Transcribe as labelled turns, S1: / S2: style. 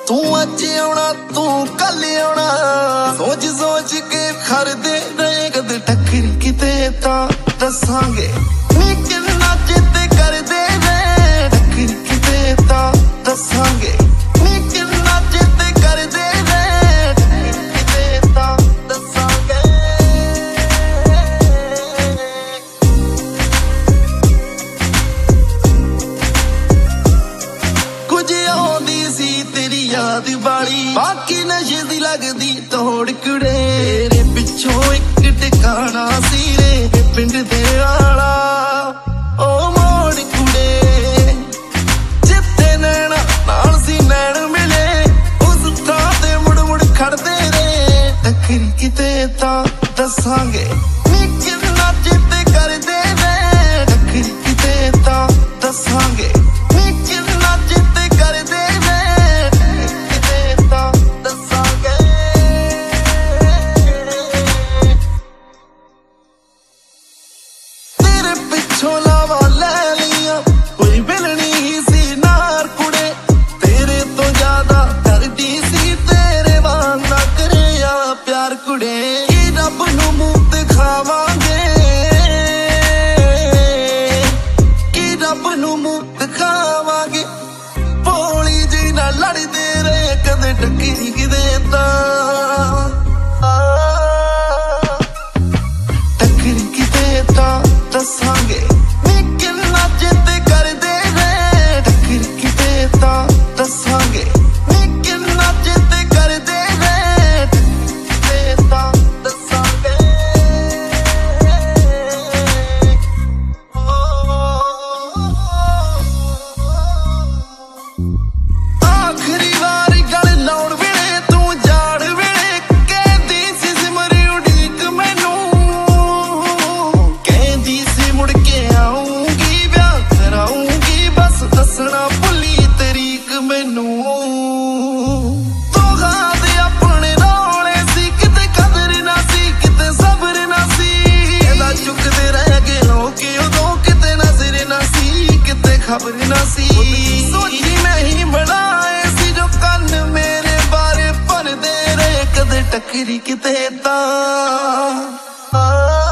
S1: तू अज आना तू कल आना, सोच सोच के खरदे रहे कद टक्कर किते तां दसांगे। किन्ना चित करदे रहे टक्कर किते तां दसांगे। किन्ना चित करदे रहे टक्कर किते तां दसांगे। कुछ आउंदी सी तेरी याद वाली, बाकी नशे दी लगदी तोड़ कुड़े। तेरे पिछों एक टिकाना सी रे पिंड दे आला, ओ मोड़ कुड़े जिथे नैना नाल सी नैन मिले, उस थां ते मुड़ मुड़ खड़दे रे टक्कर किते तां दसांगे। किन्ना चित करदे रे टक्कर किते तां दसांगे। किन्ना चित करदे रे टक्कर किते तां दसांगे। तेरे पिछों लावा ले लिया, कोई मिलनी ही सी नार कुड़े। तेरे तो ज्यादा करदी सी तेरे वांग ना करे या प्यार कुड़े। कि रब नू मुंह दिखावांगे, कि रब नू मुंह दिखावांगे। भोली जी ना लड़दे रहे कदे टक्कर किते तां टक्कर किते तां दसांगे। किन्ना चित करदे रहे टक्कर किते तां दसांगे। किन्ना चित करदे रहे टक्कर किते तां दसांगे। आखिरी वारी गल लाउण वेले तू जाड़ वेले कहदी सी सिमरी उड़ीक मैनू, कहदी सी मुड़ के आऊंगी ब्याह कराऊंगी, बस दसना भुली तरीक मैनू। दे अपने रौले सी किते कदर ना सी किते सब्र ना सी। एदा चुकदे रह गए लोग उदों किते नजर ना सी किते खबर ना सी। सोची नहीं बनाए सी जो कन मेरे बारे भरदे रहे कदे टक्कर किते तां